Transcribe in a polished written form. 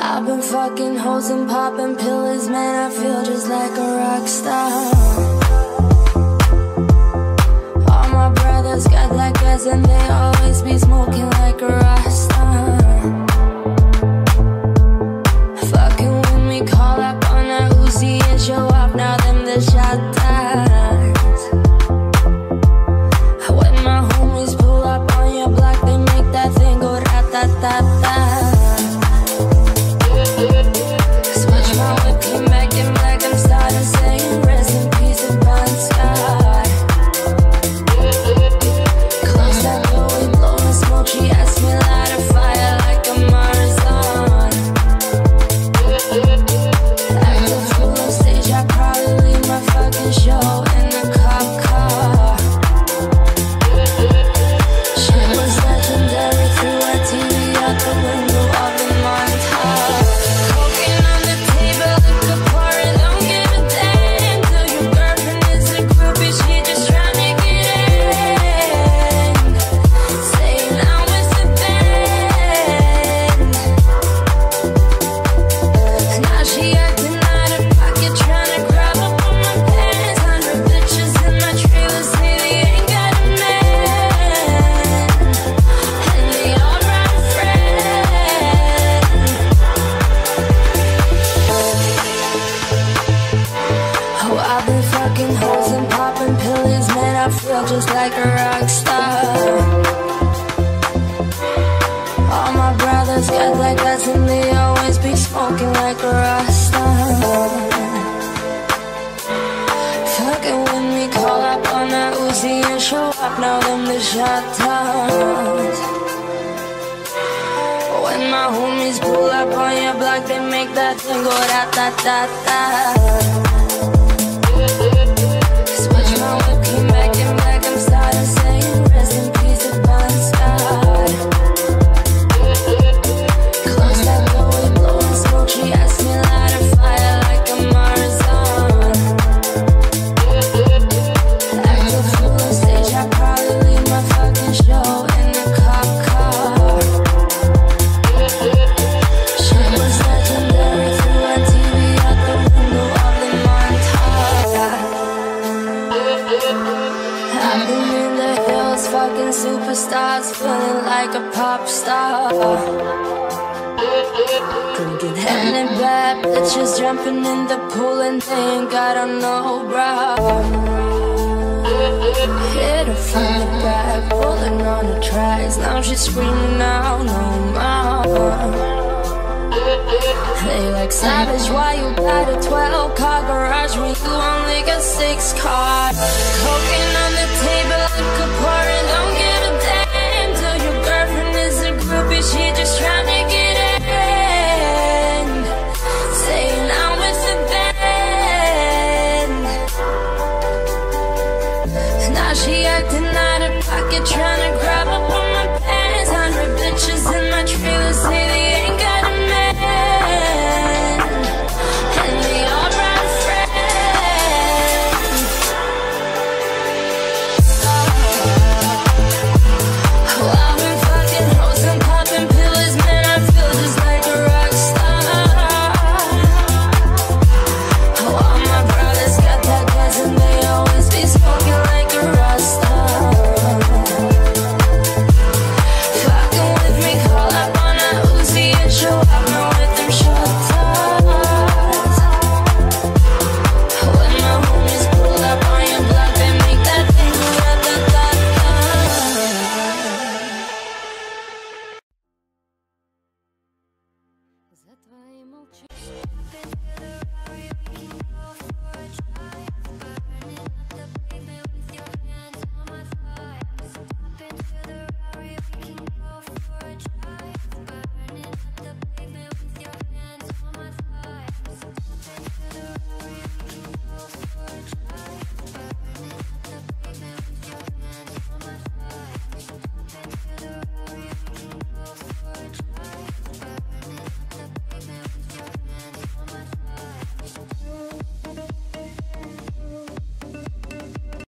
I've been fucking hoes and popping pills, man, I feel just like a rock star. All my brothers got that gas and they always be smoking like a rasta. Fucking with me, call up on that Uzi and show off, now them the shot dies. When my homies pull up on your block, they make that thing go rat-tat-tat-tat. Just like a rock star. All my brothers got like us and they always be smoking like a rasta. Fucking with me, call up on that Uzi and show up, now them the shot toss. When my homies pull up on your block, they make that thing go rat-tat-tat-tat. Switch my whip, came back in black, I'm starting saying rest in peace to Bon Scott. Close that door, we blowing smoke, she asked me light a fire like a Marzon. Act a fool on stage, I probably leave my fucking show in the cop car. Shit was legendary, threw our TV out the window of the Montauk. I've been in the hills, fucking superstars, feeling like a pop star. Drinking Henny, bad bitches jumping in the pool and they ain't got on no bra. Hit her from the back, pulling on the tracks, now she's screaming out no more. They like savage, why you got a 12-car garage when you only got 6 cars? Cocaine on the table, liquor pouring, don't give a damn. Till your girlfriend is a groupie, she just tryna get in. Saying I'm with the band. Now she acting out of pocket, trying